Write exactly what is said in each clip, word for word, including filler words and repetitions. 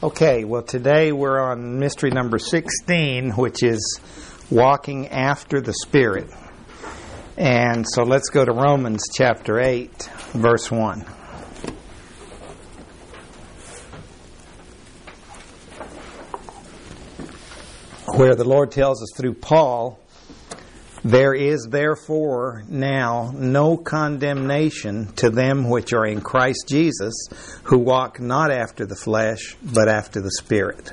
Okay, well today we're on mystery number sixteen, which is walking after the Spirit. And so let's go to Romans chapter eight, verse one. Where the Lord tells us through Paul, "There is therefore now no condemnation to them which are in Christ Jesus, who walk not after the flesh, but after the Spirit."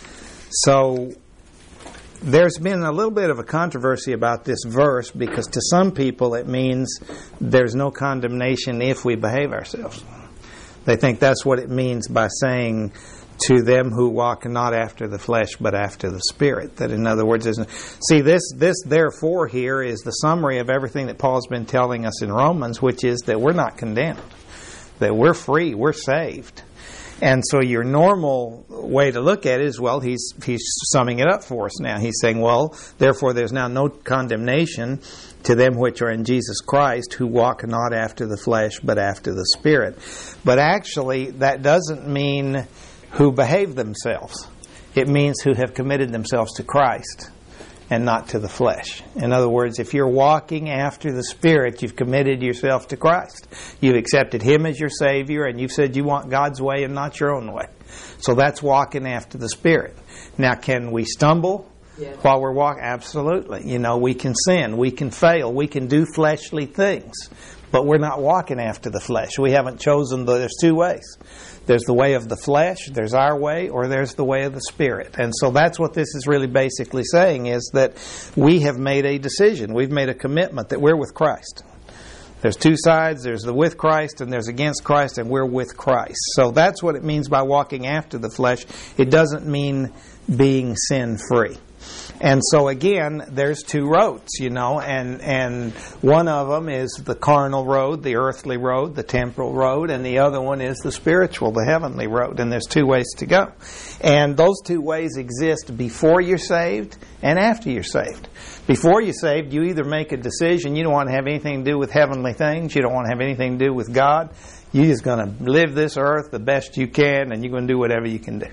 So there's been a little bit of a controversy about this verse, because to some people it means there's no condemnation if we behave ourselves. They think that's what it means by saying, "To them who walk not after the flesh, but after the Spirit." That, in other words, isn't. See, this, this therefore here is the summary of everything that Paul's been telling us in Romans, which is that we're not condemned, that we're free, we're saved. And so your normal way to look at it is, well, he's he's summing it up for us now. He's saying, well, therefore there's now no condemnation to them which are in Jesus Christ, who walk not after the flesh, but after the Spirit. But actually, that doesn't mean who behave themselves. It means who have committed themselves to Christ and not to the flesh. In other words, if you're walking after the Spirit, you've committed yourself to Christ. You've accepted Him as your Savior, and you've said you want God's way and not your own way. So that's walking after the Spirit. Now, can we stumble yeah. while we're walking? Absolutely. You know, we can sin, we can fail, we can do fleshly things, but we're not walking after the flesh. We haven't chosen the, there's two ways. There's the way of the flesh, there's our way, or there's the way of the Spirit. And so that's what this is really basically saying, is that we have made a decision. We've made a commitment that we're with Christ. There's two sides. There's the with Christ and there's against Christ, and we're with Christ. So that's what it means by walking after the flesh. It doesn't mean being sin-free. And so again, there's two roads, you know, and, and one of them is the carnal road, the earthly road, the temporal road, and the other one is the spiritual, the heavenly road. And there's two ways to go. And those two ways exist before you're saved and after you're saved. Before you're saved, you either make a decision, you don't want to have anything to do with heavenly things, you don't want to have anything to do with God. You're just going to live this earth the best you can, and you're going to do whatever you can do.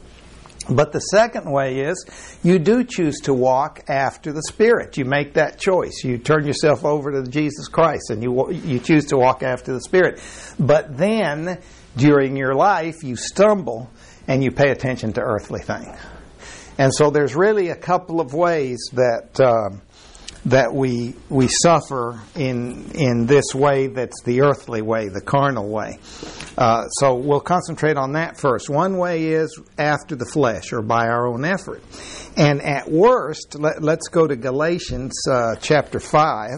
But the second way is, you do choose to walk after the Spirit. You make that choice. You turn yourself over to Jesus Christ, and you you choose to walk after the Spirit. But then, during your life, you stumble, and you pay attention to earthly things. And so there's really a couple of ways that um, that we we suffer in in this way that's the earthly way, the carnal way. Uh, so we'll concentrate on that first. One way is after the flesh, or by our own effort. And at worst, let, let's go to Galatians uh, chapter five,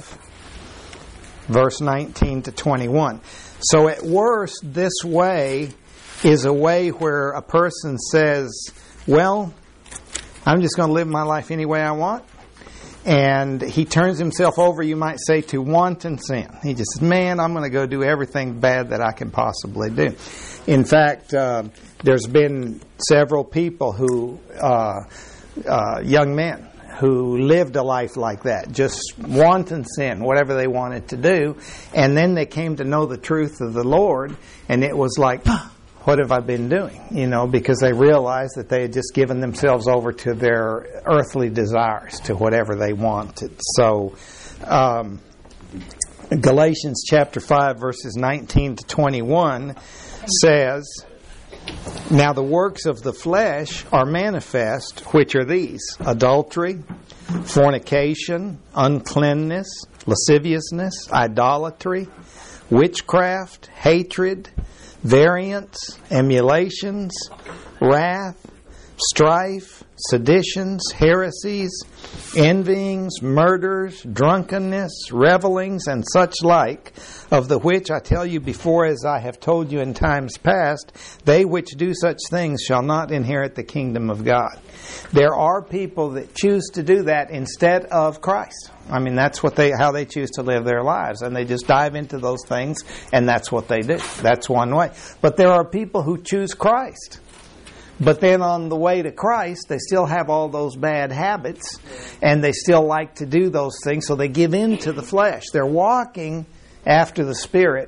verse nineteen to twenty-one. So at worst, this way is a way where a person says, well, I'm just going to live my life any way I want. And he turns himself over, you might say, to wanton sin. He just says, man, I'm going to go do everything bad that I can possibly do. In fact, uh, there's been several people who, uh, uh, young men, who lived a life like that, just wanton sin, whatever they wanted to do. And then they came to know the truth of the Lord, and it was like, what have I been doing? You know, because they realized that they had just given themselves over to their earthly desires, to whatever they wanted. So, um, Galatians chapter five, verses nineteen to twenty-one says, "Now the works of the flesh are manifest, which are these: adultery, fornication, uncleanness, lasciviousness, idolatry, witchcraft, hatred, variance, emulations, wrath, strife, seditions, heresies, envyings, murders, drunkenness, revellings, and such like, of the which I tell you before, as I have told you in times past, they which do such things shall not inherit the kingdom of God." There are people that choose to do that instead of Christ. I mean, that's what they how they choose to live their lives, and they just dive into those things, and that's what they do. That's one way. But there are people who choose Christ. But then on the way to Christ, they still have all those bad habits, and they still like to do those things, so they give in to the flesh. They're walking after the Spirit,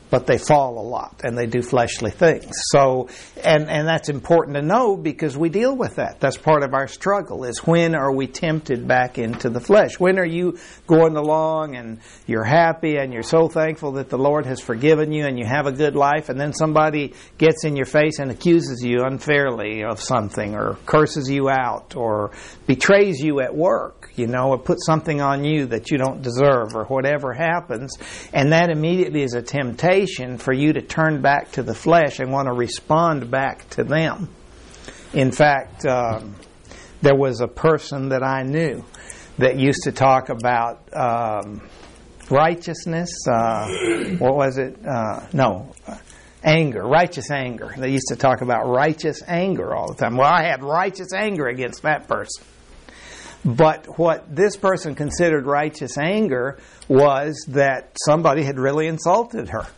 but they fall a lot and they do fleshly things. So, and, and that's important to know because we deal with that. That's part of our struggle, is when are we tempted back into the flesh? When are you going along and you're happy and you're so thankful that the Lord has forgiven you and you have a good life, and then somebody gets in your face and accuses you unfairly of something, or curses you out, or betrays you at work, you know, or puts something on you that you don't deserve, or whatever happens, and that immediately is a temptation for you to turn back to the flesh and want to respond back to them. In fact, um, there was a person that I knew that used to talk about um, righteousness. Uh, what was it? Uh, no, anger, righteous anger. They used to talk about righteous anger all the time. Well, I had righteous anger against that person. But what this person considered righteous anger was that somebody had really insulted her.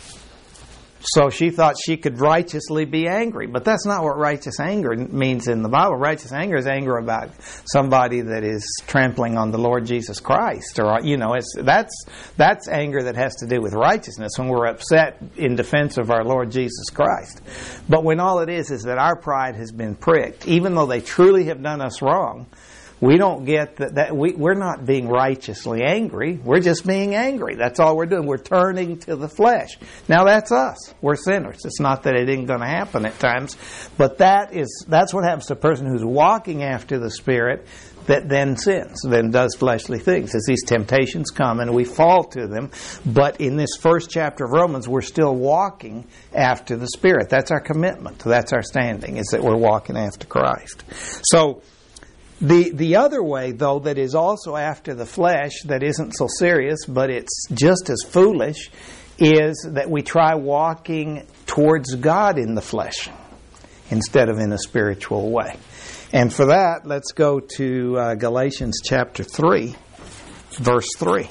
So she thought she could righteously be angry. But that's not what righteous anger means in the Bible. Righteous anger is anger about somebody that is trampling on the Lord Jesus Christ. Or, you know, it's, that's, that's anger that has to do with righteousness, when we're upset in defense of our Lord Jesus Christ. But when all it is is that our pride has been pricked, even though they truly have done us wrong, we don't get that, that we, we're not being righteously angry. We're just being angry. That's all we're doing. We're turning to the flesh. Now that's us. We're sinners. It's not that it ain't going to happen at times, but that is that's what happens to a person who's walking after the Spirit that then sins, then does fleshly things. As these temptations come and we fall to them, but in this first chapter of Romans, we're still walking after the Spirit. That's our commitment. That's our standing, is that we're walking after Christ. So, The the other way, though, that is also after the flesh, that isn't so serious, but it's just as foolish, is that we try walking towards God in the flesh instead of in a spiritual way. And for that, let's go to uh, Galatians chapter three, verse three.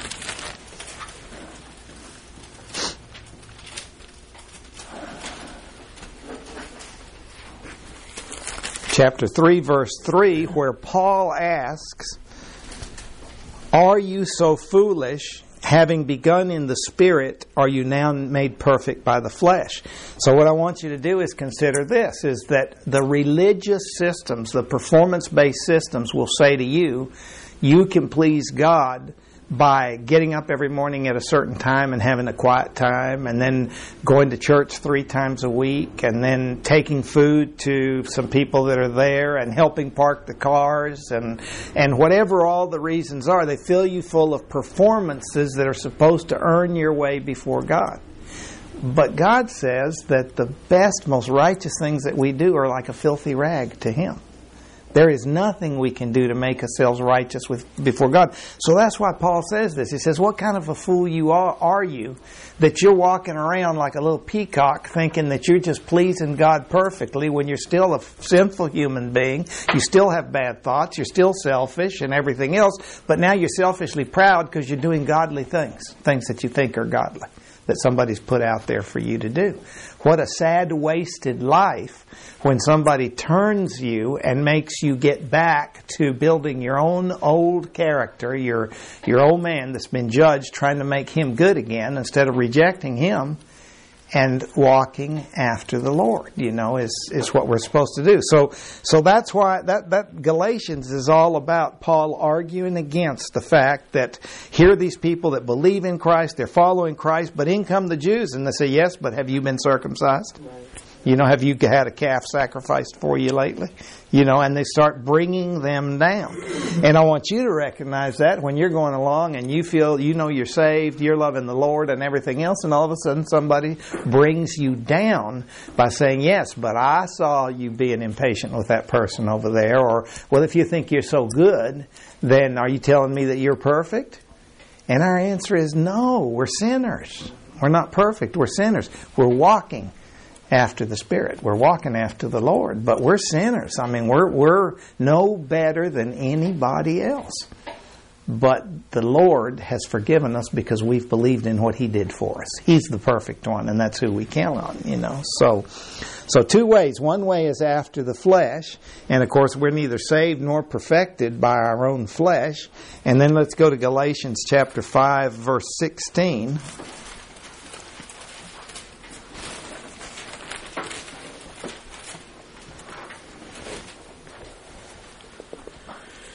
Chapter three, verse three, where Paul asks, "Are you so foolish? Having begun in the Spirit, are you now made perfect by the flesh?" So what I want you to do is consider this, is that the religious systems, the performance-based systems will say to you, you can please God by getting up every morning at a certain time and having a quiet time, and then going to church three times a week, and then taking food to some people that are there, and helping park the cars, and and whatever all the reasons are, they fill you full of performances that are supposed to earn your way before God. But God says that the best, most righteous things that we do are like a filthy rag to Him. There is nothing we can do to make ourselves righteous with before God. So that's why Paul says this. He says, what kind of a fool you are, are you that you're walking around like a little peacock thinking that you're just pleasing God perfectly when you're still a sinful human being. You still have bad thoughts. You're still selfish and everything else. But now you're selfishly proud because you're doing godly things, things that you think are godly, that somebody's put out there for you to do. What a sad, wasted life when somebody turns you and makes you get back to building your own old character, your your old man that's been judged, trying to make him good again instead of rejecting him and walking after the Lord, you know, is, is what we're supposed to do. So so that's why that, that Galatians is all about Paul arguing against the fact that here are these people that believe in Christ, they're following Christ, but in come the Jews and they say, yes, but have you been circumcised? Right. You know, have you had a calf sacrificed for you lately? You know, and they start bringing them down. And I want you to recognize that when you're going along and you feel, you know you're saved, you're loving the Lord and everything else, and all of a sudden somebody brings you down by saying, yes, but I saw you being impatient with that person over there. Or, well, if you think you're so good, then are you telling me that you're perfect? And our answer is no, we're sinners. We're not perfect, we're sinners. We're walking after the Spirit. We're walking after the Lord, but we're sinners. I mean, we're we're no better than anybody else. But the Lord has forgiven us because we've believed in what He did for us. He's the perfect one, and that's who we count on, you know. So, so two ways. One way is after the flesh, and of course we're neither saved nor perfected by our own flesh. And then let's go to Galatians chapter five, verse sixteen.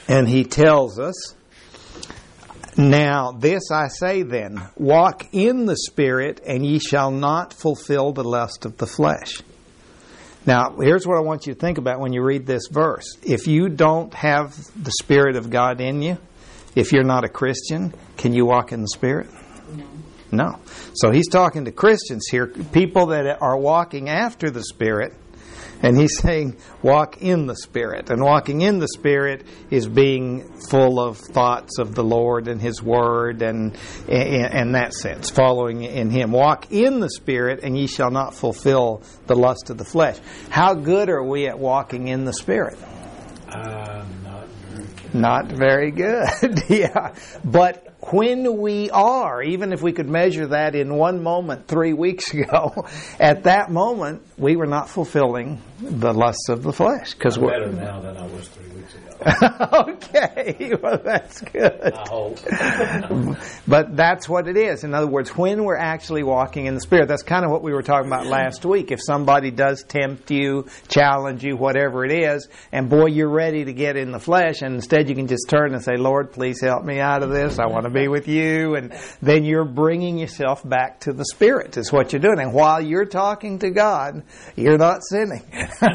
And he tells us, now this I say then, walk in the Spirit, and ye shall not fulfill the lust of the flesh. Now, here's what I want you to think about when you read this verse. If you don't have the Spirit of God in you, if you're not a Christian, can you walk in the Spirit? No. No. So he's talking to Christians here, people that are walking after the Spirit, and he's saying, walk in the Spirit. And walking in the Spirit is being full of thoughts of the Lord and His Word, and in that sense, following in Him. Walk in the Spirit, and ye shall not fulfill the lust of the flesh. How good are we at walking in the Spirit? Uh, not very good. Not very good, yeah. But when we are, even if we could measure that in one moment three weeks ago, at that moment, we were not fulfilling the lusts of the flesh. I'm we're better now than I was three weeks ago. Okay, well that's good. I hope. But that's what it is. In other words, when we're actually walking in the Spirit, that's kind of what we were talking about last week. If somebody does tempt you, challenge you, whatever it is, and boy, you're ready to get in the flesh, and instead you can just turn and say, Lord, please help me out of this. I want to be with you. And then you're bringing yourself back to the Spirit is what you're doing. And while you're talking to God, you're not sinning.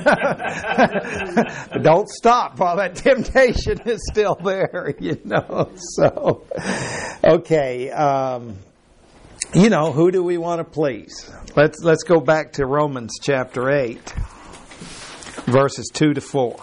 Don't stop while that temptation is still there, you know. So, okay, um, you know, who do we want to please? Let's let's go back to Romans chapter eight, verses two to four.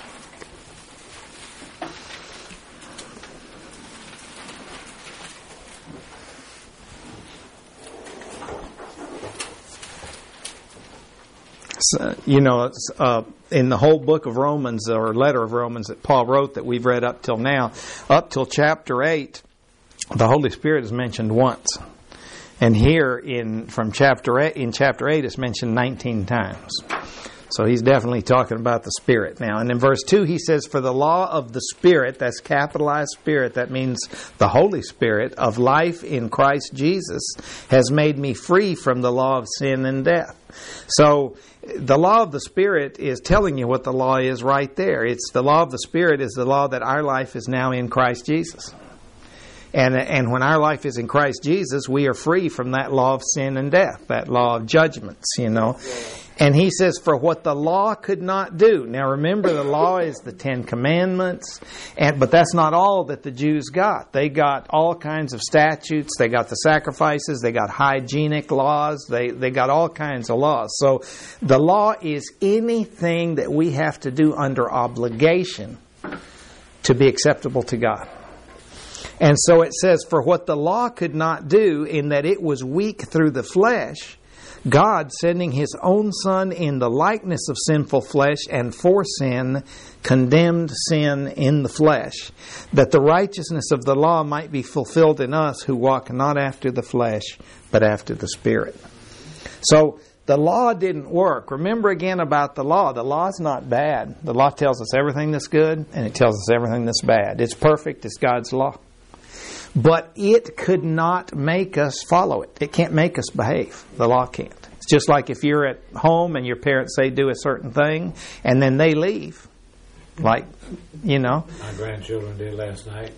So, you know, uh, in the whole book of Romans, or letter of Romans that Paul wrote that we've read up till now, up till chapter eight, the Holy Spirit is mentioned once. And here in from chapter eight, in chapter eight, it's mentioned nineteen times. So he's definitely talking about the Spirit now. And in verse two, he says, for the law of the Spirit, that's capitalized Spirit, that means the Holy Spirit, of life in Christ Jesus, has made me free from the law of sin and death. So the law of the Spirit is telling you what the law is right there. It's the law of the Spirit is the law that our life is now in Christ Jesus. And and when our life is in Christ Jesus, we are free from that law of sin and death, that law of judgments, you know. And he says, for what the law could not do. Now remember, the law is the Ten Commandments, and but that's not all that the Jews got. They got all kinds of statutes. They got the sacrifices. They got hygienic laws. They, they got all kinds of laws. So the law is anything that we have to do under obligation to be acceptable to God. And so it says, for what the law could not do, in that it was weak through the flesh, God, sending His own Son in the likeness of sinful flesh and for sin, condemned sin in the flesh, that the righteousness of the law might be fulfilled in us who walk not after the flesh, but after the Spirit. So the law didn't work. Remember again about the law. The law is not bad. The law tells us everything that's good, and it tells us everything that's bad. It's perfect. It's God's law. But it could not make us follow it. It can't make us behave. The law can't. It's just like if you're at home and your parents say do a certain thing and then they leave. Like, you know. My grandchildren did last night.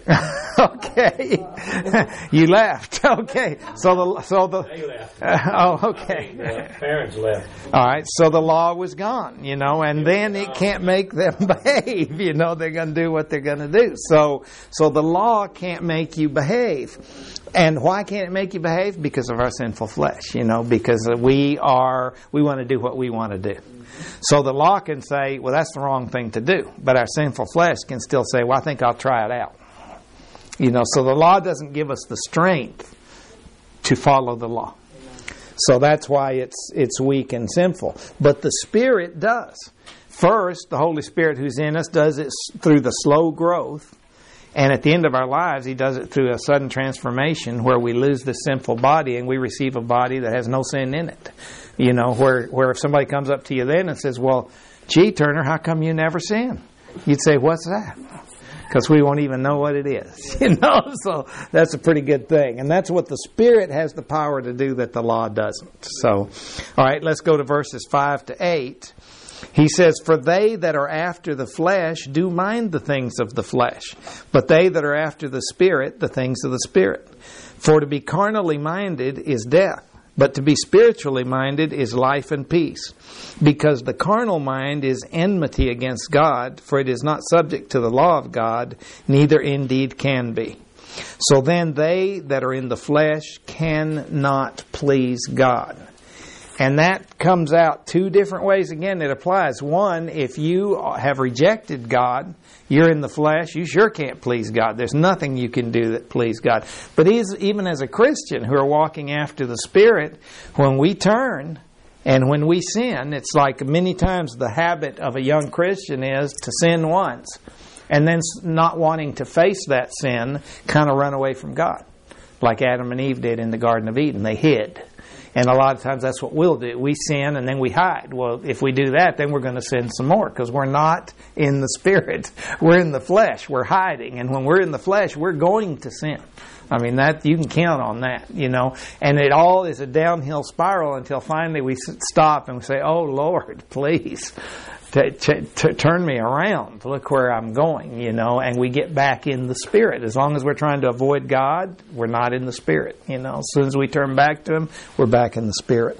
Okay. You left. Okay. So the so the They left. Uh, oh, okay. The parents left. All right. So the law was gone, you know, and then it can't make them behave. You know, they're going to do what they're going to do. So so the law can't make you behave. And why can't it make you behave? Because of our sinful flesh, you know, because we are we want to do what we want to do. So the law can say, well, that's the wrong thing to do. But our sinful flesh can still say, well, I think I'll try it out. You know, so the law doesn't give us the strength to follow the law. So that's why it's it's weak and sinful. But the Spirit does. First, the Holy Spirit who's in us does it through the slow growth. And at the end of our lives, He does it through a sudden transformation where we lose the sinful body and we receive a body that has no sin in it. You know, where, where if somebody comes up to you then and says, well, gee, Turner, how come you never sin? You'd say, what's that? Because we won't even know what it is. You know, so that's a pretty good thing. And that's what the Spirit has the power to do that the law doesn't. So, all right, let's go to verses five to eight. He says, "For they that are after the flesh do mind the things of the flesh, but they that are after the Spirit, the things of the Spirit. For to be carnally minded is death, but to be spiritually minded is life and peace. Because the carnal mind is enmity against God, for it is not subject to the law of God, neither indeed can be. So then they that are in the flesh cannot please God." And that comes out two different ways. Again, it applies. One, if you have rejected God, you're in the flesh, you sure can't please God. There's nothing you can do that please God. But even as a Christian who are walking after the Spirit, when we turn and when we sin, it's like many times the habit of a young Christian is to sin once and then not wanting to face that sin, kind of run away from God. Like Adam and Eve did in the Garden of Eden. They hid. And a lot of times that's what we'll do. We sin and then we hide. Well, if we do that, then we're going to sin some more because we're not in the Spirit. We're in the flesh. We're hiding. And when we're in the flesh, we're going to sin. I mean, that you can count on that, you know. And it all is a downhill spiral until finally we stop and we say, "Oh, Lord, please. To, to, to turn me around. Look where I'm going," you know, and we get back in the Spirit. As long as we're trying to avoid God, we're not in the Spirit, you know. As soon as we turn back to Him, we're back in the Spirit.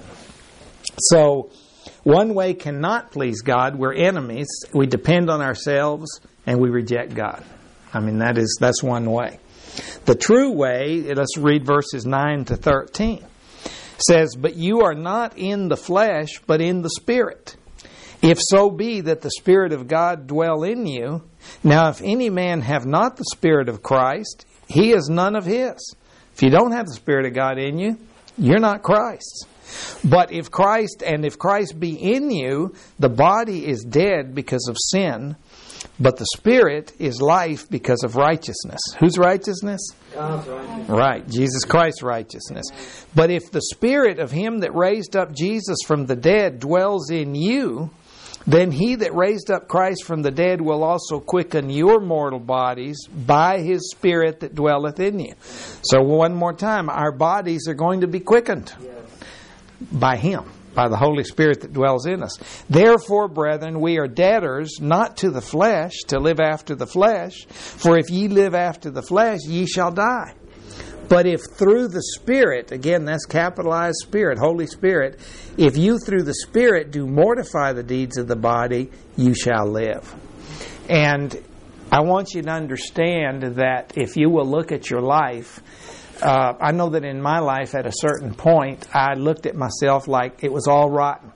So, one way cannot please God. We're enemies. We depend on ourselves, and we reject God. I mean, that is that's one way. The true way, let's read verses nine to thirteen. Says, "But you are not in the flesh, but in the Spirit. If so be that the Spirit of God dwell in you. Now if any man have not the Spirit of Christ, he is none of his." If you don't have the Spirit of God in you, you're not Christ's. "But if Christ, and if Christ be in you, the body is dead because of sin, but the Spirit is life because of righteousness." Whose righteousness? God's righteousness. Right, Jesus Christ's righteousness. "But if the Spirit of Him that raised up Jesus from the dead dwells in you, then He that raised up Christ from the dead will also quicken your mortal bodies by His Spirit that dwelleth in you." So one more time, our bodies are going to be quickened Yes. by Him, by the Holy Spirit that dwells in us. "Therefore, brethren, we are debtors not to the flesh, to live after the flesh. For if ye live after the flesh, ye shall die. But if through the Spirit," again that's capitalized Spirit, Holy Spirit, "if you through the Spirit do mortify the deeds of the body, you shall live." And I want you to understand that if you will look at your life, uh, I know that in my life at a certain point, I looked at myself like it was all rotten.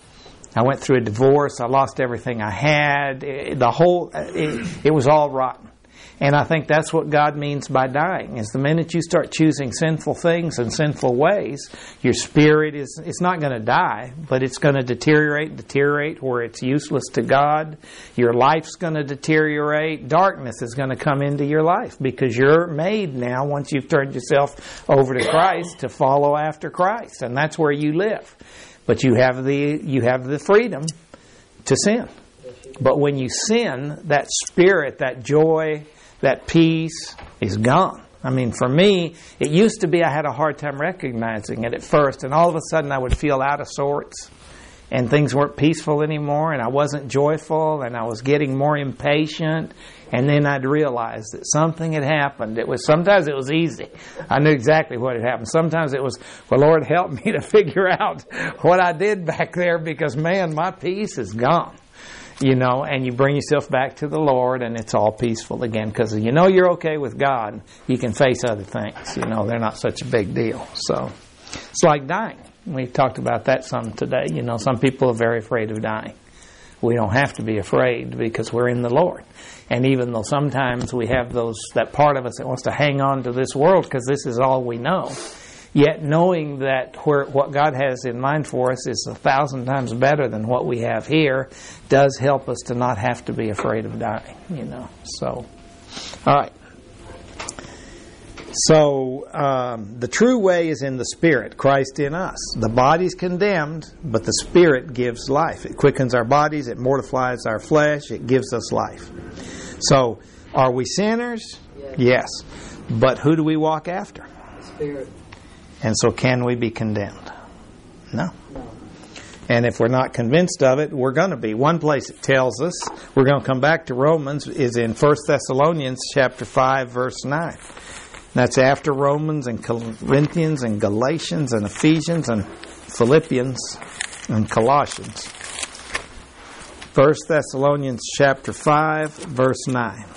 I went through a divorce, I lost everything I had, it, the whole, it, it was all rotten. And I think that's what God means by dying, is the minute you start choosing sinful things and sinful ways, your spirit is, it's not going to die, but it's going to deteriorate, deteriorate where it's useless to God. Your life's going to deteriorate. Darkness is going to come into your life because you're made now, once you've turned yourself over to Christ, to follow after Christ. And that's where you live. But you have the, you have the freedom to sin. But when you sin, that spirit, that joy, that peace is gone. I mean, for me, it used to be I had a hard time recognizing it at first, and all of a sudden I would feel out of sorts, and things weren't peaceful anymore, and I wasn't joyful, and I was getting more impatient, and then I'd realize that something had happened. It was sometimes it was easy. I knew exactly what had happened. Sometimes it was, well, Lord, help me to figure out what I did back there, because, man, my peace is gone. You know, and you bring yourself back to the Lord, and it's all peaceful again. Because you know you're okay with God, you can face other things. You know, they're not such a big deal. So, it's like dying. We talked about that some today. You know, some people are very afraid of dying. We don't have to be afraid because we're in the Lord. And even though sometimes we have those that part of us that wants to hang on to this world because this is all we know, yet knowing that where, what God has in mind for us is a thousand times better than what we have here does help us to not have to be afraid of dying, you know. So, all right. So, um, the true way is in the Spirit, Christ in us. The body's condemned, but the Spirit gives life. It quickens our bodies, it mortifies our flesh, it gives us life. So, are we sinners? Yes. Yes. But who do we walk after? Spirit. And so can we be condemned? No. No. And if we're not convinced of it, we're going to be. One place it tells us, we're going to come back to Romans, is in First Thessalonians chapter five, verse nine. That's after Romans and Corinthians and Galatians and Ephesians and Philippians and Colossians. First Thessalonians chapter five, verse nine.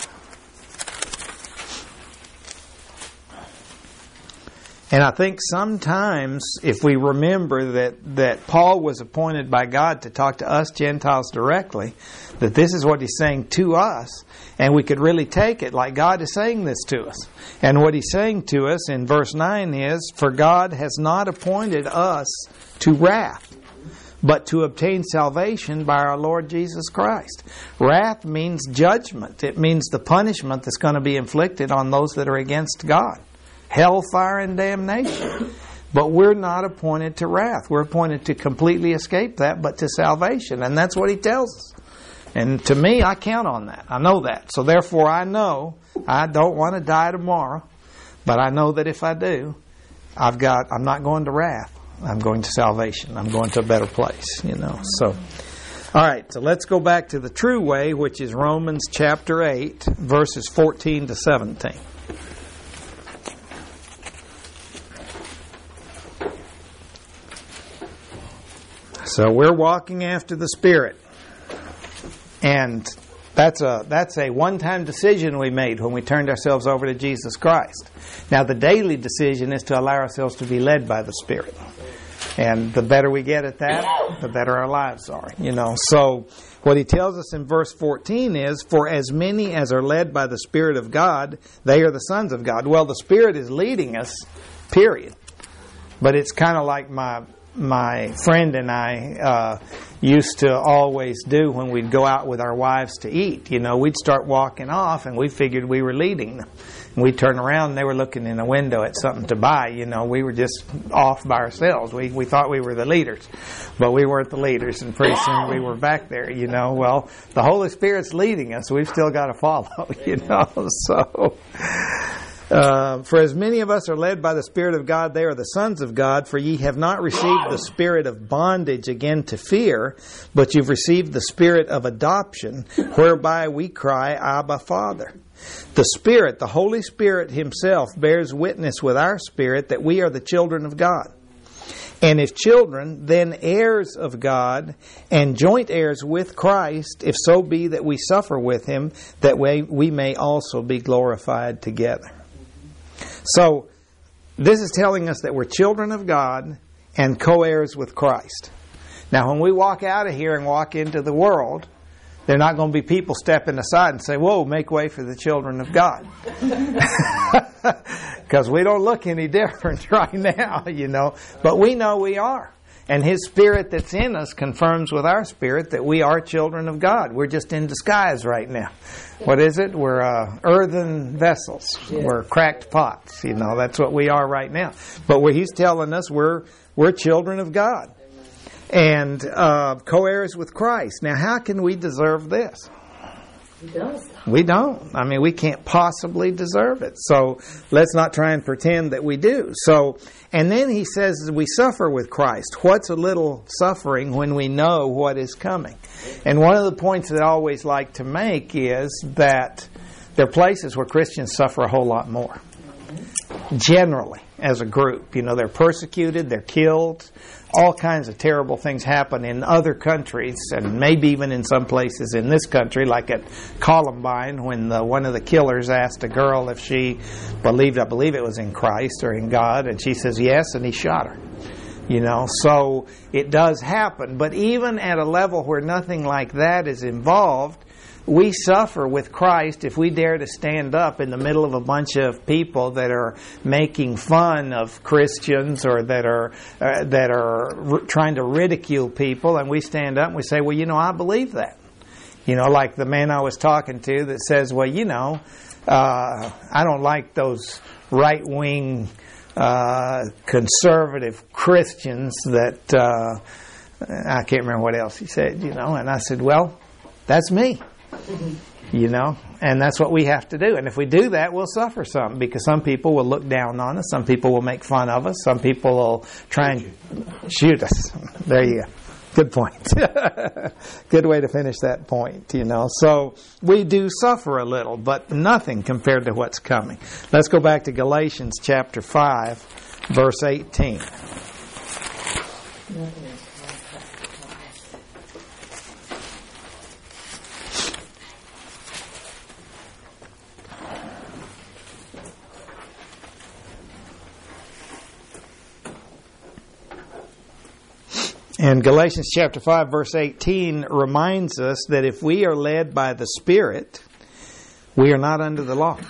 And I think sometimes if we remember that, that Paul was appointed by God to talk to us Gentiles directly, that this is what he's saying to us, and we could really take it like God is saying this to us. And what he's saying to us in verse nine is, "For God has not appointed us to wrath, but to obtain salvation by our Lord Jesus Christ." Wrath means judgment. It means the punishment that's going to be inflicted on those that are against God. Hellfire and damnation. But we're not appointed to wrath. We're appointed to completely escape that, but to salvation. And that's what he tells us. And to me, I count on that. I know that. So therefore, I know I don't want to die tomorrow. But I know that if I do, I've got, I'm not going to wrath. I'm going to salvation. I'm going to a better place, you know. So, all right. So let's go back to the true way, which is Romans chapter eight, verses fourteen to seventeen. So we're walking after the Spirit. And that's a that's a one-time decision we made when we turned ourselves over to Jesus Christ. Now the daily decision is to allow ourselves to be led by the Spirit. And the better we get at that, the better our lives are. You know. So what he tells us in verse fourteen is, "For as many as are led by the Spirit of God, they are the sons of God." Well, the Spirit is leading us, period. But it's kind of like my my friend and I uh, used to always do when we'd go out with our wives to eat. You know, we'd start walking off and we figured we were leading them. And we'd turn around and they were looking in a window at something to buy. You know, we were just off by ourselves. We we thought we were the leaders, but we weren't the leaders. And pretty soon we were back there, you know. Well, the Holy Spirit's leading us. We've still got to follow, you know. So... Uh, for as many of us are led by the Spirit of God, they are the sons of God. For ye have not received the spirit of bondage again to fear, but you've received the Spirit of adoption, whereby we cry, Abba, Father. The Spirit, the Holy Spirit Himself, bears witness with our spirit that we are the children of God. And if children, then heirs of God, and joint heirs with Christ, if so be that we suffer with Him, that we, we may also be glorified together. So, this is telling us that we're children of God and co-heirs with Christ. Now, when we walk out of here and walk into the world, there are not going to be people stepping aside and say, "Whoa, make way for the children of God." Because we don't look any different right now, you know. But we know we are. And His Spirit that's in us confirms with our spirit that we are children of God. We're just in disguise right now. What is it? We're uh, earthen vessels. Yeah. We're cracked pots. You know, that's what we are right now. But what He's telling us, we're we're children of God. And uh, co-heirs with Christ. Now, how can we deserve this? We don't. We don't. I mean, we can't possibly deserve it. So let's not try and pretend that we do. So, and then he says we suffer with Christ. What's a little suffering when we know what is coming? And one of the points that I always like to make is that there are places where Christians suffer a whole lot more. Generally, as a group. You know, they're persecuted, they're killed. All kinds of terrible things happen in other countries, and maybe even in some places in this country, like at Columbine, when the, one of the killers asked a girl if she believed, I believe it was in Christ or in God, and she says yes, and he shot her. You know, so it does happen. But even at a level where nothing like that is involved, we suffer with Christ if we dare to stand up in the middle of a bunch of people that are making fun of Christians or that are uh, that are r- trying to ridicule people, and we stand up and we say, well, you know, I believe that. You know, like the man I was talking to that says, well, you know, uh, I don't like those right-wing uh, conservative Christians that, uh, I can't remember what else he said, you know, and I said, well, that's me. You know, and that's what we have to do. And if we do that, we'll suffer some, because some people will look down on us, some people will make fun of us, some people will try and shoot us. There you go. Good point. Good way to finish that point, you know. So we do suffer a little, but nothing compared to what's coming. Let's go back to Galatians chapter five, verse eighteen. And Galatians chapter five, verse eighteen reminds us that if we are led by the Spirit, we are not under the law.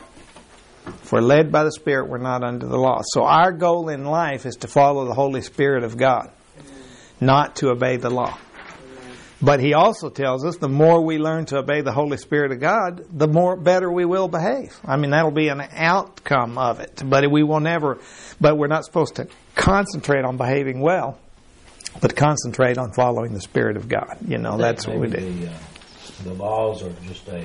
If we're led by the Spirit, we're not under the law. So our goal in life is to follow the Holy Spirit of God, not to obey the law. But he also tells us the more we learn to obey the Holy Spirit of God, the more better we will behave. I mean, that'll be an outcome of it. But we will never, but we're not supposed to concentrate on behaving well, but concentrate on following the Spirit of God. You know, that's what we do. The, uh, the laws are just a,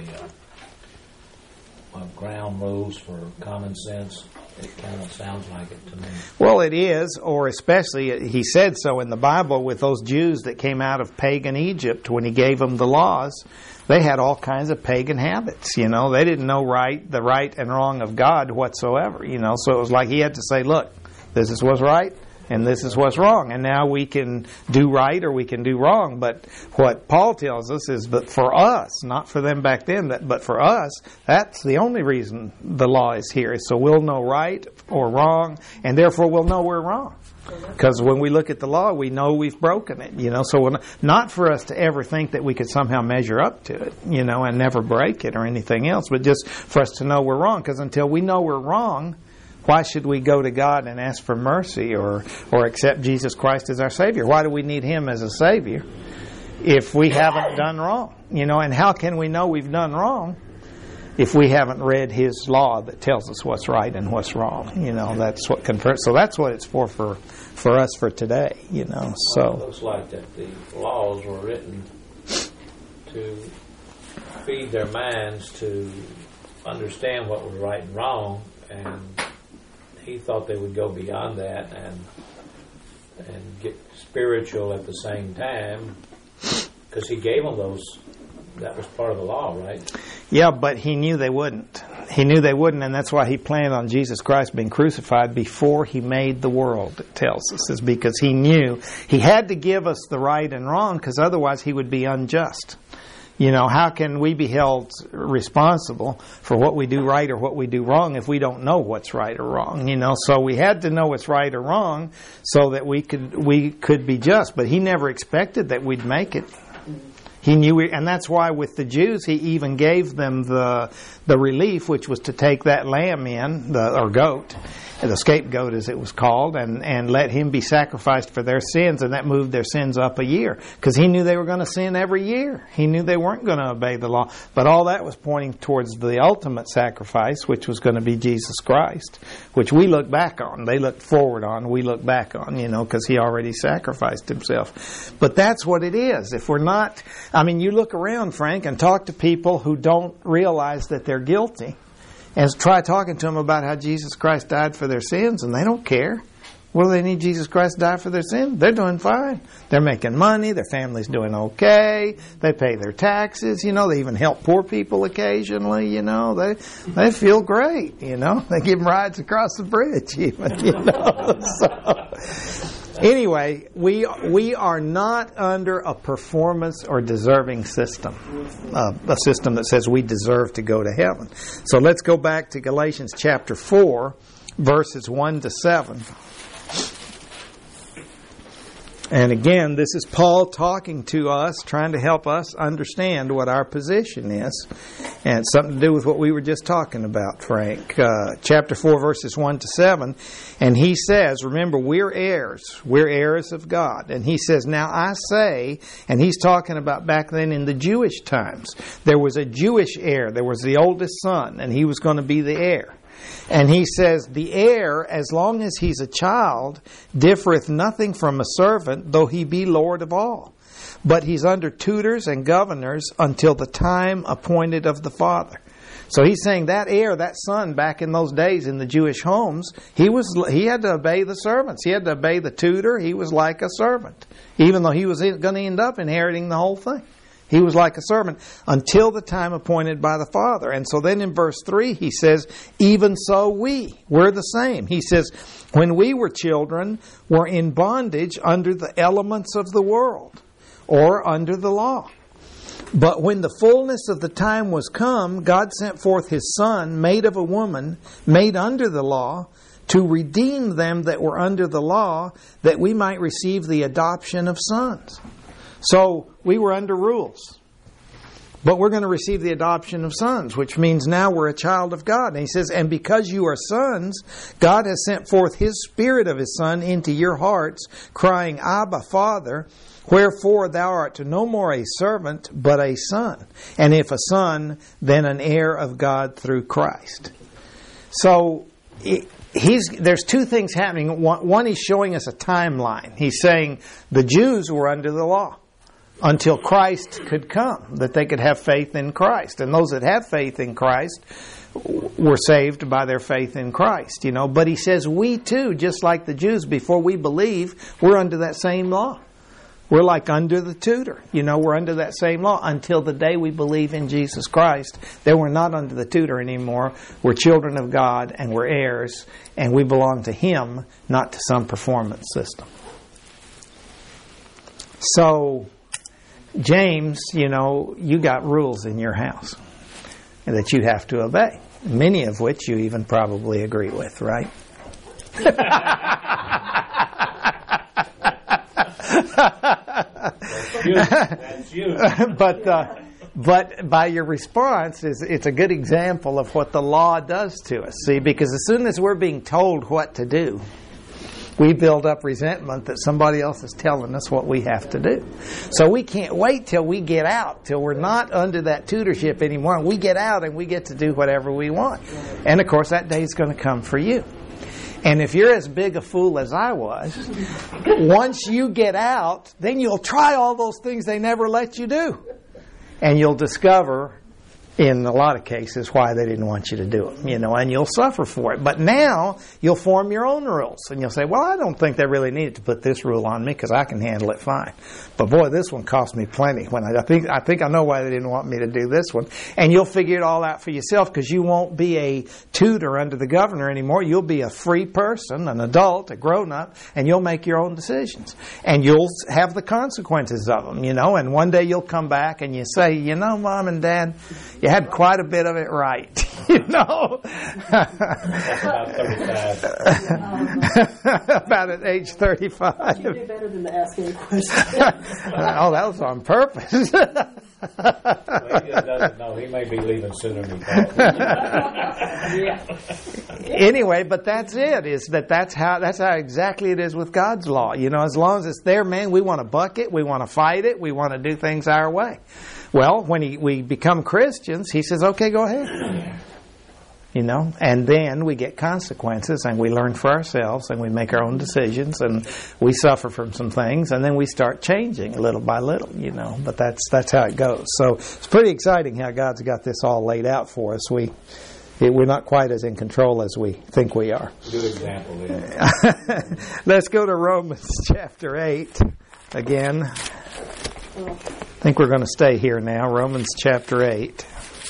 uh, a ground rules for common sense. It kind of sounds like it to me. Well, it is, or especially, he said so in the Bible with those Jews that came out of pagan Egypt when he gave them the laws. They had all kinds of pagan habits, you know. They didn't know right, the right and wrong of God whatsoever, you know. So it was like he had to say, look, this is what's right, and this is what's wrong. And now we can do right or we can do wrong. But what Paul tells us is that for us, not for them back then, but for us, that's the only reason the law is here. Is so we'll know right or wrong, and therefore we'll know we're wrong. Because when we look at the law, we know we've broken it. You know, so we're not, not for us to ever think that we could somehow measure up to it, you know, and never break it or anything else, but just for us to know we're wrong. Because until we know we're wrong, why should we go to God and ask for mercy or, or accept Jesus Christ as our Savior? Why do we need Him as a Savior if we haven't done wrong? You know, and how can we know we've done wrong if we haven't read His law that tells us what's right and what's wrong? You know, that's what confirms. So that's what it's for for for us for today. You know, so well, it looks like that the laws were written to feed their minds to understand what was right and wrong, and he thought they would go beyond that and and get spiritual at the same time, because he gave them those. That was part of the law, right? Yeah, but he knew they wouldn't. He knew they wouldn't, and that's why he planned on Jesus Christ being crucified before he made the world, it tells us, is because he knew he had to give us the right and wrong, because otherwise he would be unjust. You know, how can we be held responsible for what we do right or what we do wrong if we don't know what's right or wrong? You know, so we had to know what's right or wrong so that we could we could be just. But he never expected that we'd make it. He knew, we, and that's why with the Jews, he even gave them the the relief, which was to take that lamb in, the, or goat, the scapegoat as it was called, and, and let him be sacrificed for their sins, and that moved their sins up a year. Because he knew they were going to sin every year. He knew they weren't going to obey the law. But all that was pointing towards the ultimate sacrifice, which was going to be Jesus Christ, which we look back on. They looked forward on, we look back on, you know, because he already sacrificed himself. But that's what it is. If we're not, I mean, you look around, Frank, and talk to people who don't realize that they're guilty, and try talking to them about how Jesus Christ died for their sins, and they don't care. Well, they need Jesus Christ to die for their sins. They're doing fine. They're making money. Their family's doing okay. They pay their taxes. You know, they even help poor people occasionally. You know, they they feel great. You know, they give them rides across the bridge, even. You know, so. Anyway, we we are not under a performance or deserving system, uh, a system that says we deserve to go to heaven. So let's go back to Galatians chapter four, verses one to seven. And again, this is Paul talking to us, trying to help us understand what our position is. And it's something to do with what we were just talking about, Frank. Uh, chapter four, verses one to seven. And he says, remember, we're heirs. We're heirs of God. And he says, now I say, and he's talking about back then in the Jewish times, there was a Jewish heir. There was the oldest son, and he was going to be the heir. And he says, the heir, as long as he's a child, differeth nothing from a servant, though he be Lord of all. But he's under tutors and governors until the time appointed of the father. So he's saying that heir, that son, back in those days in the Jewish homes, he was he had to obey the servants. He had to obey the tutor. He was like a servant, even though he was going to end up inheriting the whole thing. He was like a servant until the time appointed by the Father. And so then in verse three he says, even so we, we're the same. He says, when we were children, we're in bondage under the elements of the world, or under the law. But when the fullness of the time was come, God sent forth His Son, made of a woman, made under the law, to redeem them that were under the law, that we might receive the adoption of sons. So we were under rules. But we're going to receive the adoption of sons, which means now we're a child of God. And he says, and because you are sons, God has sent forth His Spirit of His Son into your hearts, crying, Abba, Father. Wherefore thou art no more a servant, but a son. And if a son, then an heir of God through Christ. So he's there's two things happening. One, one, he's showing us a timeline. He's saying the Jews were under the law until Christ could come, that they could have faith in Christ. And those that have faith in Christ were saved by their faith in Christ, you know. But he says we too, just like the Jews, before we believe, we're under that same law. We're like under the tutor. You know, we're under that same law until the day we believe in Jesus Christ. Then we're not under the tutor anymore. We're children of God and we're heirs, and we belong to Him, not to some performance system. So, James, you know, you got rules in your house that you have to obey, many of which you even probably agree with, right? That's you. but uh, but by your response, is it's a good example of what the law does to us. See, because as soon as we're being told what to do, we build up resentment that somebody else is telling us what we have to do. So we can't wait till we get out, till we're not under that tutorship anymore. We get out and we get to do whatever we want. And of course, that day is going to come for you. And if you're as big a fool as I was, once you get out, then you'll try all those things they never let you do. And you'll discover, in a lot of cases, why they didn't want you to do it, you know, and you'll suffer for it. But now you'll form your own rules, and you'll say, well, I don't think they really needed to put this rule on me because I can handle it fine. But boy, this one cost me plenty. When I, I think I think I know why they didn't want me to do this one. And you'll figure it all out for yourself, because you won't be a tutor under the governor anymore. You'll be a free person, an adult, a grown-up, and you'll make your own decisions. And you'll have the consequences of them, you know. And one day you'll come back and you say, you know, Mom and Dad, you had quite a bit of it right, you know. That's about thirty-five. About at age thirty-five. You do better than to ask any questions. Oh, that was on purpose. Well, he just doesn't know. He may be leaving sooner than he thought. Yeah. Anyway, but that's it. Is that that's how that's how exactly it is with God's law. You know, as long as it's there, man, we want to buck it, we want to fight it, we want to do things our way. Well, when he, we become Christians, He says, okay, go ahead. You know, and then we get consequences, and we learn for ourselves, and we make our own decisions, and we suffer from some things, and then we start changing little by little, you know. But that's that's how it goes. So it's pretty exciting how God's got this all laid out for us. We it, we're not quite as in control as we think we are. Good example there. Let's go to Romans chapter eight again. I think we're going to stay here now. Romans chapter eight.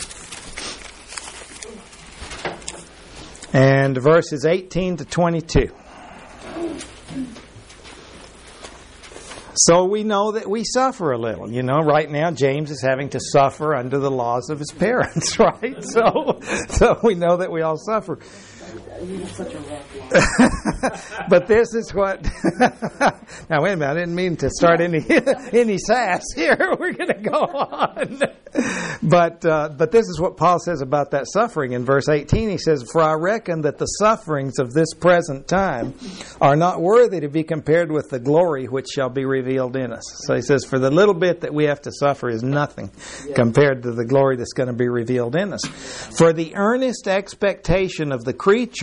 And verses eighteen to twenty-two. So we know that we suffer a little. You know, right now James is having to suffer under the laws of his parents, right? So, so we know that we all suffer. But this is what. Now wait a minute! I didn't mean to start any any sass here. We're going to go on. But uh, but this is what Paul says about that suffering in verse eighteen. He says, "For I reckon that the sufferings of this present time are not worthy to be compared with the glory which shall be revealed in us." So he says, for the little bit that we have to suffer is nothing compared to the glory that's going to be revealed in us. For the earnest expectation of the creature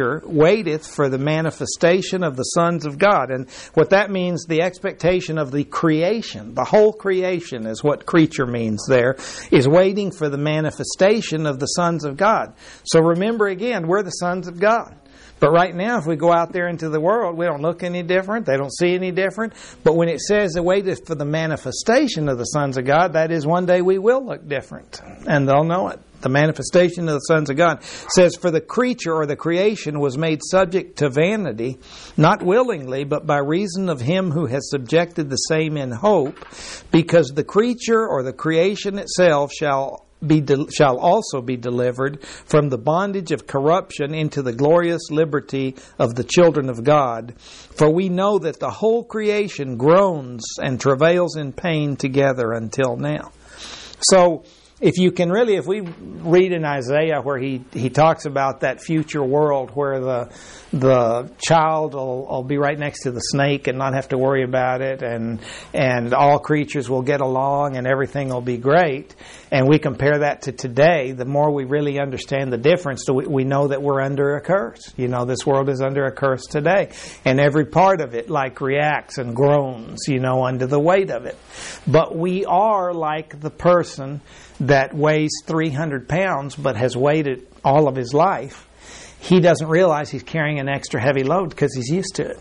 creature waiteth for the manifestation of the sons of God. And what that means, the expectation of the creation, the whole creation is what creature means there, is waiting for the manifestation of the sons of God. So remember again, we're the sons of God. But right now, if we go out there into the world, we don't look any different. They don't see any different. But when it says it waiteth for the manifestation of the sons of God, that is one day we will look different. And they'll know it. The manifestation of the sons of God says, for the creature or the creation was made subject to vanity, not willingly, but by reason of him who has subjected the same in hope, because the creature or the creation itself shall Be de- shall also be delivered from the bondage of corruption into the glorious liberty of the children of God. For we know that the whole creation groans and travails in pain together until now. So, if you can really, if we read in Isaiah where he, he talks about that future world where the the child will, will be right next to the snake and not have to worry about it, and and all creatures will get along and everything will be great, and we compare that to today, the more we really understand the difference, we, we know that we're under a curse. You know, this world is under a curse today, and every part of it like reacts and groans, you know, under the weight of it. But we are like the person that weighs three hundred pounds but has weighed it all of his life. He doesn't realize he's carrying an extra heavy load because he's used to it.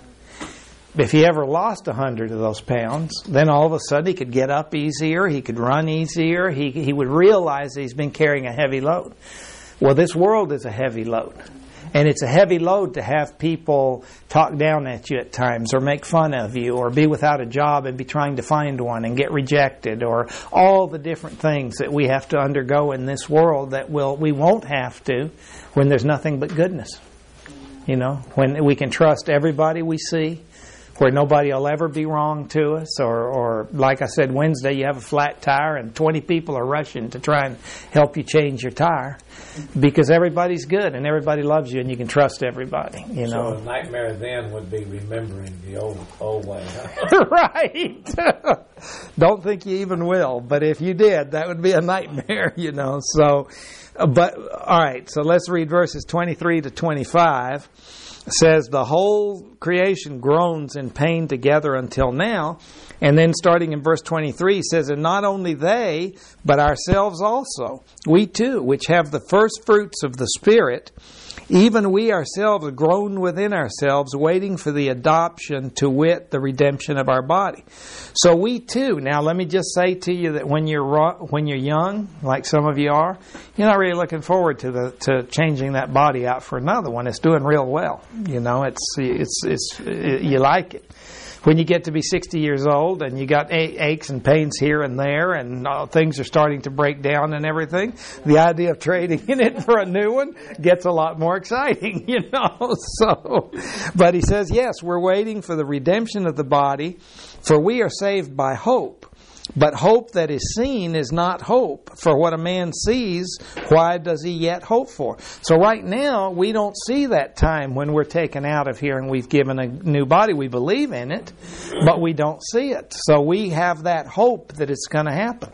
If he ever lost one hundred of those pounds, then all of a sudden he could get up easier, he could run easier, he, he would realize that he's been carrying a heavy load. Well, this world is a heavy load. And it's a heavy load to have people talk down at you at times, or make fun of you, or be without a job and be trying to find one and get rejected, or all the different things that we have to undergo in this world that will we won't have to when there's nothing but goodness. You know, when we can trust everybody we see, where nobody will ever be wrong to us, or, or like I said Wednesday, you have a flat tire and twenty people are rushing to try and help you change your tire, because everybody's good and everybody loves you and you can trust everybody. You know, so a nightmare then would be remembering the old old way. Huh? Right. Don't think you even will, but if you did, that would be a nightmare. You know, so. But all right, so let's read verses twenty-three to twenty-five. It says, the whole creation groans in pain together until now. And then starting in verse twenty-three, says, and not only they, but ourselves also, we too, which have the first fruits of the Spirit, even we ourselves groan within ourselves, waiting for the adoption, to wit, the redemption of our body. So we too, now let me just say to you that when you're when you're young, like some of you are, you're not really looking forward to the to changing that body out for another one. It's doing real well. You know, it's it's it's it, you like it. When you get to be sixty years old and you got aches and pains here and there, and uh, things are starting to break down and everything, the idea of trading in it for a new one gets a lot more exciting, you know. So, but he says, yes, we're waiting for the redemption of the body, for we are saved by hope. But hope that is seen is not hope. For what a man sees, why does he yet hope for? So right now, we don't see that time when we're taken out of here and we've given a new body. We believe in it, but we don't see it. So we have that hope that it's going to happen.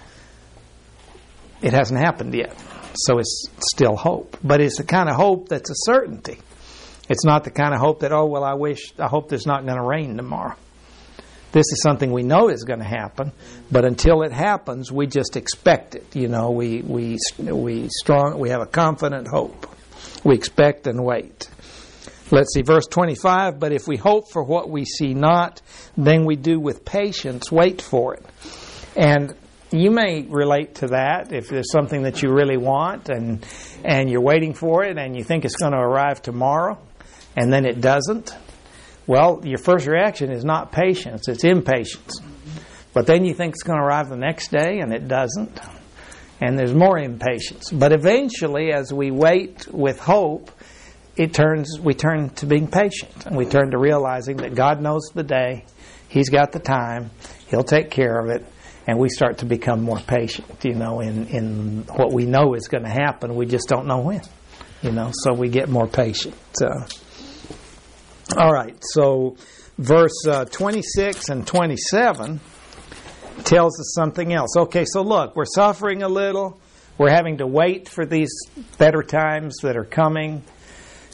It hasn't happened yet, so it's still hope. But it's the kind of hope that's a certainty. It's not the kind of hope that, oh, well, I wish, I hope there's not going to rain tomorrow. This is something we know is going to happen, but until it happens, we just expect it. You know, we we we strong. We have a confident hope. We expect and wait. Let's see, verse twenty-five. But if we hope for what we see not, then we do with patience wait for it. And you may relate to that if there's something that you really want, and and you're waiting for it, and you think it's going to arrive tomorrow, and then it doesn't. Well, your first reaction is not patience, it's impatience. But then you think it's going to arrive the next day, and it doesn't. And there's more impatience. But eventually, as we wait with hope, it turns we turn to being patient. And we turn to realizing that God knows the day, He's got the time, He'll take care of it, and we start to become more patient, you know, in, in what we know is going to happen. We just don't know when, you know, so we get more patient. Uh, All right, so verse uh, twenty-six and twenty-seven tells us something else. Okay, so look, we're suffering a little. We're having to wait for these better times that are coming.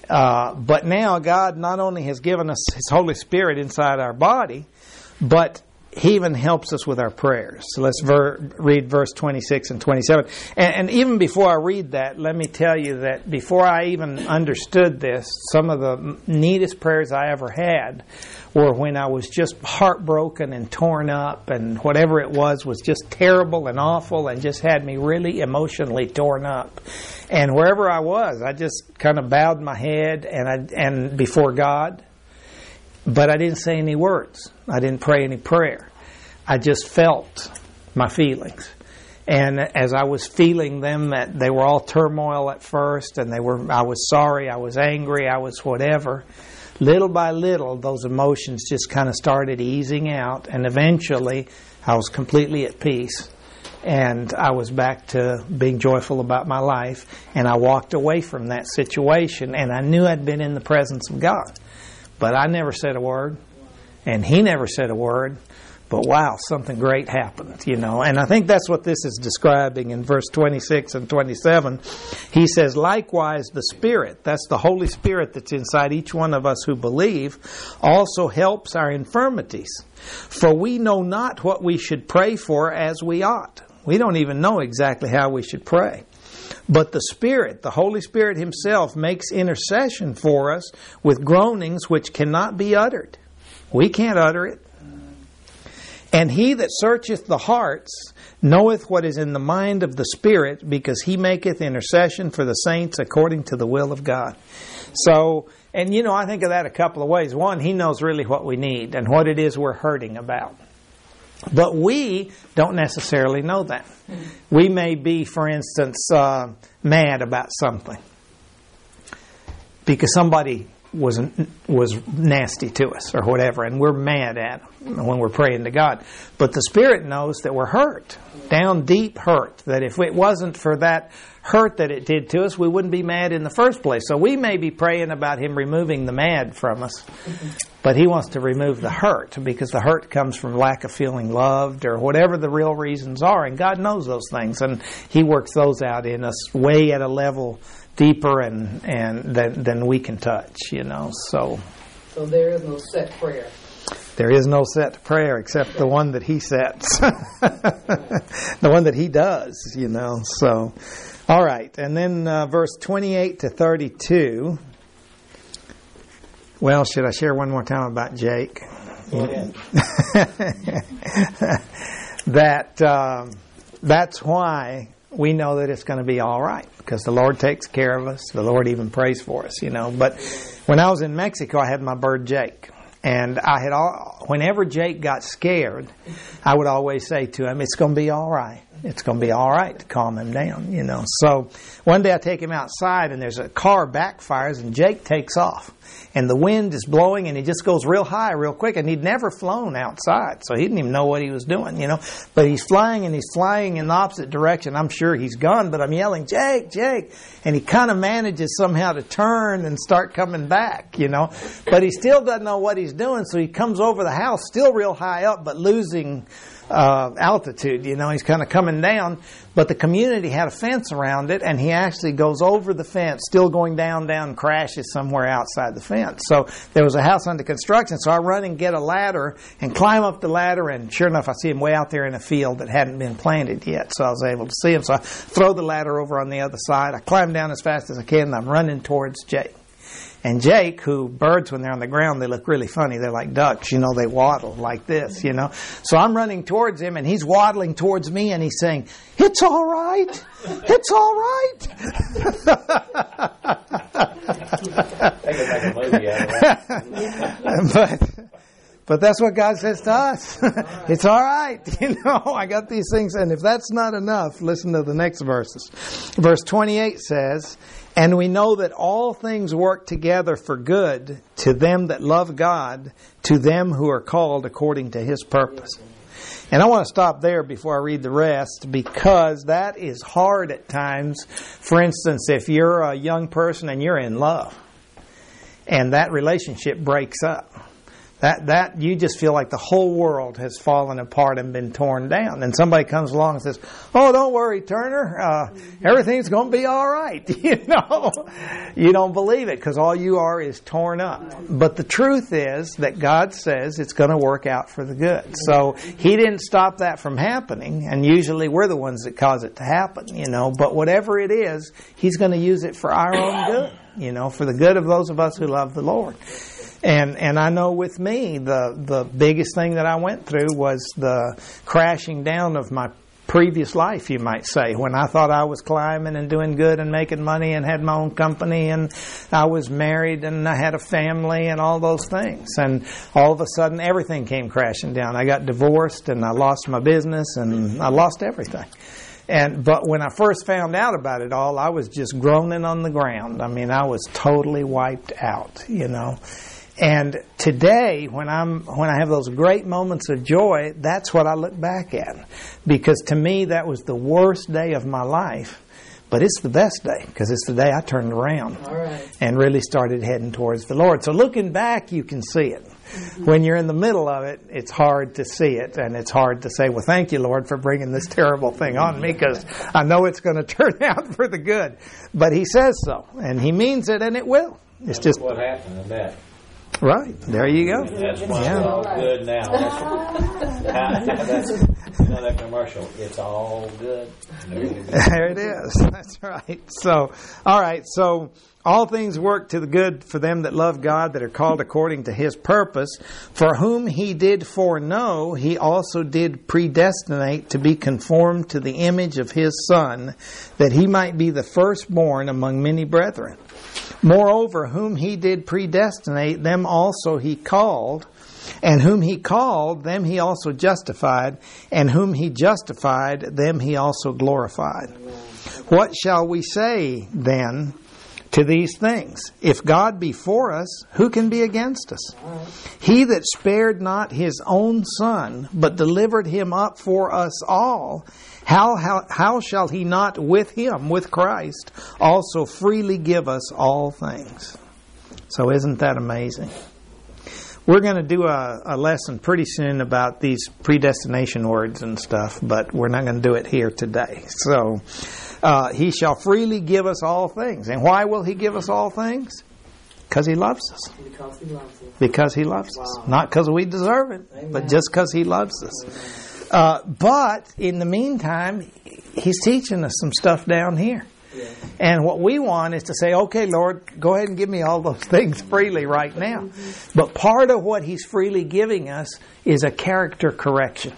Uh, but now God not only has given us His Holy Spirit inside our body, but He even helps us with our prayers. So let's ver- read verse twenty-six and twenty-seven. And, and even before I read that, let me tell you that before I even understood this, some of the neatest prayers I ever had were when I was just heartbroken and torn up, and whatever it was was just terrible and awful and just had me really emotionally torn up. And wherever I was, I just kind of bowed my head and I, and before God. But I didn't say any words. I didn't pray any prayer. I just felt my feelings. And as I was feeling them, that they were all turmoil at first, and they were. I was sorry, I was angry, I was whatever. Little by little, those emotions just kind of started easing out, and eventually I was completely at peace. And I was back to being joyful about my life, and I walked away from that situation, and I knew I'd been in the presence of God. But I never said a word, and He never said a word. But wow, something great happened, you know. And I think that's what this is describing in verse twenty-six and twenty-seven. He says, likewise, the Spirit, that's the Holy Spirit that's inside each one of us who believe, also helps our infirmities. For we know not what we should pray for as we ought. We don't even know exactly how we should pray. But the Spirit, the Holy Spirit Himself, makes intercession for us with groanings which cannot be uttered. We can't utter it. And He that searcheth the hearts knoweth what is in the mind of the Spirit, because He maketh intercession for the saints according to the will of God. So, and you know, I think of that a couple of ways. One, He knows really what we need and what it is we're hurting about. But we don't necessarily know that. We may be, for instance, uh, mad about something because somebody was was nasty to us or whatever, and we're mad at them when we're praying to God. But the Spirit knows that we're hurt, down deep hurt, that if it wasn't for that hurt that it did to us, we wouldn't be mad in the first place. So we may be praying about Him removing the mad from us, but He wants to remove the hurt, because the hurt comes from lack of feeling loved or whatever the real reasons are, and God knows those things, and He works those out in us way at a level deeper and and than, than we can touch, you know. So, so there is no set prayer. There is no set prayer except the one that He sets, the one that He does, you know. So, all right, and then uh, verse twenty-eight to thirty-two. Well, should I share one more time about Jake? Go ahead. that um, that's why we know that it's going to be all right, because the Lord takes care of us. The Lord even prays for us, you know. But when I was in Mexico, I had my bird Jake, and I had all. Whenever Jake got scared, I would always say to him, "It's going to be all right. It's going to be all right," to calm him down, you know. So one day I take him outside, and there's a car backfires, and Jake takes off. And the wind is blowing, and he just goes real high, real quick. And he'd never flown outside, so he didn't even know what he was doing, you know. But he's flying, and he's flying in the opposite direction. I'm sure he's gone, but I'm yelling, "Jake, Jake!" And he kind of manages somehow to turn and start coming back, you know. But he still doesn't know what he's doing, so he comes over the house, still real high up, but losing uh, altitude, you know. He's kind of coming down. But the community had a fence around it, and he actually goes over the fence, still going down, down, crashes somewhere outside the fence. So there was a house under construction, so I run and get a ladder and climb up the ladder, and sure enough, I see him way out there in a field that hadn't been planted yet, so I was able to see him. So I throw the ladder over on the other side. I climb down as fast as I can, and I'm running towards Jake. And Jake, who birds, when they're on the ground, they look really funny. They're like ducks, you know, they waddle like this, you know. So I'm running towards him, and he's waddling towards me, and he's saying, "It's all right. It's all right." They could make a movie out of that. but, but that's what God says to us. It's all right. You know, I got these things. And if that's not enough, listen to the next verses. Verse twenty-eight says, "And we know that all things work together for good to them that love God, to them who are called according to His purpose." And I want to stop there before I read the rest, because that is hard at times. For instance, if you're a young person and you're in love, and that relationship breaks up, That that you just feel like the whole world has fallen apart and been torn down. And somebody comes along and says, "Oh, don't worry, Turner. Uh, everything's going to be all right." You know, you don't believe it because all you are is torn up. But the truth is that God says it's going to work out for the good. So He didn't stop that from happening. And usually we're the ones that cause it to happen. You know, but whatever it is, He's going to use it for our own good. You know, for the good of those of us who love the Lord. And and I know with me, the, the biggest thing that I went through was the crashing down of my previous life, you might say, when I thought I was climbing and doing good and making money and had my own company and I was married and I had a family and all those things. And all of a sudden, everything came crashing down. I got divorced and I lost my business and I lost everything. And but when I first found out about it all, I was just groaning on the ground. I mean, I was totally wiped out, you know. And today, when I'm when I have those great moments of joy, that's what I look back at. Because to me, that was the worst day of my life. But it's the best day, because it's the day I turned around All right. and really started heading towards the Lord. So looking back, you can see it. Mm-hmm. When you're in the middle of it, it's hard to see it. And it's hard to say, well, thank you, Lord, for bringing this terrible thing on me, because I know it's going to turn out for the good. But He says so, and He means it, and it will. It's That's just what happened in that. Right. There you go. That's why Yeah. it's all good now. That's, that's, you know that commercial, it's all good. There it is. That's right. So, all right. So, all things work to the good for them that love God, that are called according to His purpose. For whom He did foreknow, He also did predestinate to be conformed to the image of His Son, that He might be the firstborn among many brethren. Moreover, whom He did predestinate, them also He called. And whom He called, them He also justified. And whom He justified, them He also glorified. What shall we say then to these things? If God be for us, who can be against us? He that spared not His own Son, but delivered Him up for us all, how, how, how shall He not with Him, with Christ, also freely give us all things? So isn't that amazing? We're going to do a, a lesson pretty soon about these predestination words and stuff, but we're not going to do it here today. So, uh, He shall freely give us all things. And why will He give us all things? Because He loves us. Because He loves us. Because He loves us. Wow. Not because we deserve it, Amen. But just because He loves us. Uh, but in the meantime, He's teaching us some stuff down here. Yeah. And what we want is to say, okay, Lord, go ahead and give me all those things freely right now. Mm-hmm. But part of what He's freely giving us is a character correction,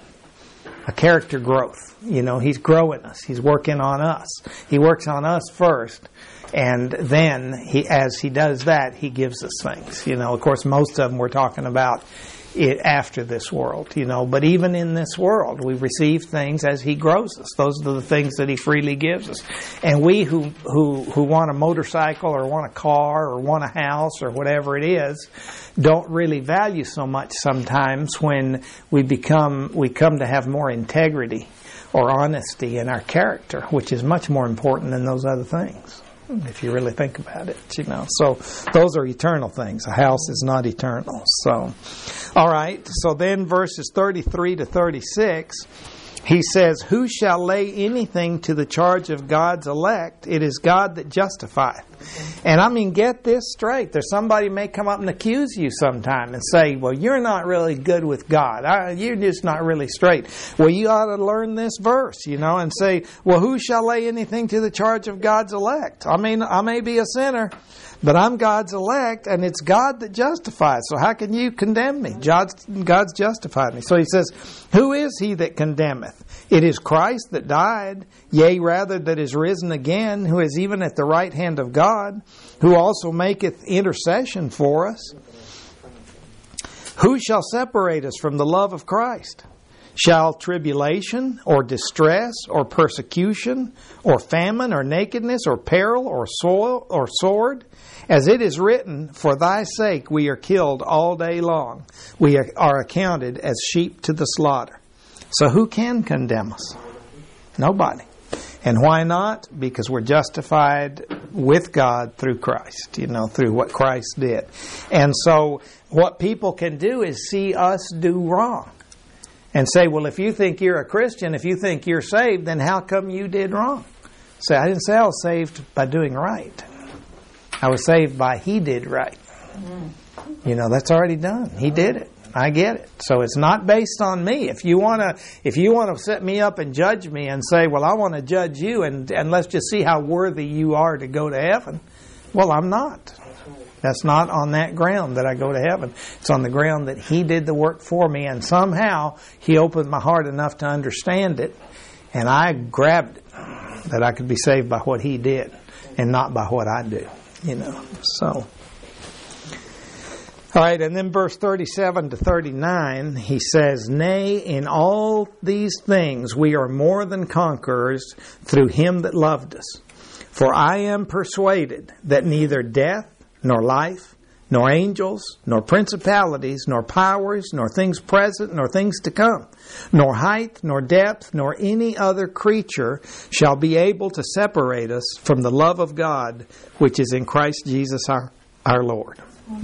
a character growth. You know, He's growing us. He's working on us. He works on us first. And then, he, as He does that, He gives us things. You know, of course, most of them we're talking about it after this world, you know. But even in this world, we receive things as He grows us. Those are the things that He freely gives us. And we who who who want a motorcycle or want a car or want a house or whatever it is, don't really value so much sometimes when we become we come to have more integrity or honesty in our character, which is much more important than those other things, if you really think about it, you know. So those are eternal things. A house is not eternal. So, all right. So then verses thirty-three to thirty-six, he says, who shall lay anything to the charge of God's elect? It is God that justifieth. And I mean, get this straight. There's somebody may come up and accuse you sometime and say, well, you're not really good with God. I, you're just not really straight. Well, you ought to learn this verse, you know, and say, well, who shall lay anything to the charge of God's elect? I mean, I may be a sinner, but I'm God's elect, and it's God that justifies. So how can you condemn me? God's, God's justified me. So he says, who is he that condemneth? It is Christ that died, yea, rather that is risen again, who is even at the right hand of God, who also maketh intercession for us. Who shall separate us from the love of Christ? Shall tribulation, or distress, or persecution, or famine, or nakedness, or peril, or soil, or sword? As it is written, for thy sake we are killed all day long. We are, are accounted as sheep to the slaughter. So who can condemn us? Nobody. And why not? Because we're justified with God through Christ, you know, through what Christ did. And so what people can do is see us do wrong and say, well, if you think you're a Christian, if you think you're saved, then how come you did wrong? Say, I didn't say I was saved by doing right. I was saved by He did right. You know, that's already done. He did it. I get it. So it's not based on me. If you want to, if you want to set me up and judge me and say, well, I want to judge you and, and let's just see how worthy you are to go to heaven. Well, I'm not. That's not on that ground that I go to heaven. It's on the ground that He did the work for me, and somehow He opened my heart enough to understand it, and I grabbed it, that I could be saved by what He did and not by what I do. You know, so. All right, and then verse thirty-seven to thirty-nine, he says, Nay, in all these things we are more than conquerors through Him that loved us. For I am persuaded that neither death, nor life, nor angels, nor principalities, nor powers, nor things present, nor things to come, nor height, nor depth, nor any other creature shall be able to separate us from the love of God, which is in Christ Jesus our, our Lord.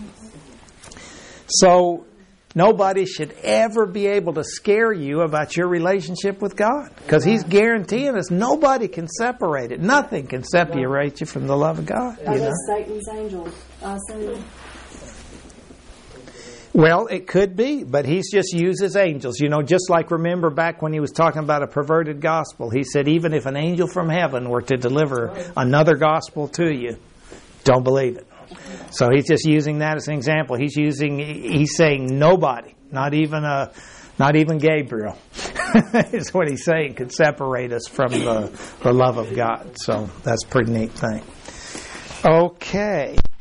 So, nobody should ever be able to scare you about your relationship with God. Because He's guaranteeing us nobody can separate it. Nothing can separate you from the love of God. Are You those know? Satan's angels? Uh, Satan? Well, it could be, but He's just used His angels. You know, just like remember back when He was talking about a perverted gospel. He said, even if an angel from heaven were to deliver another gospel to you, don't believe it. So He's just using that as an example. He's using, He's saying nobody, not even a, not even Gabriel, is what He's saying, could separate us from the, the love of God. So that's a pretty neat thing. Okay.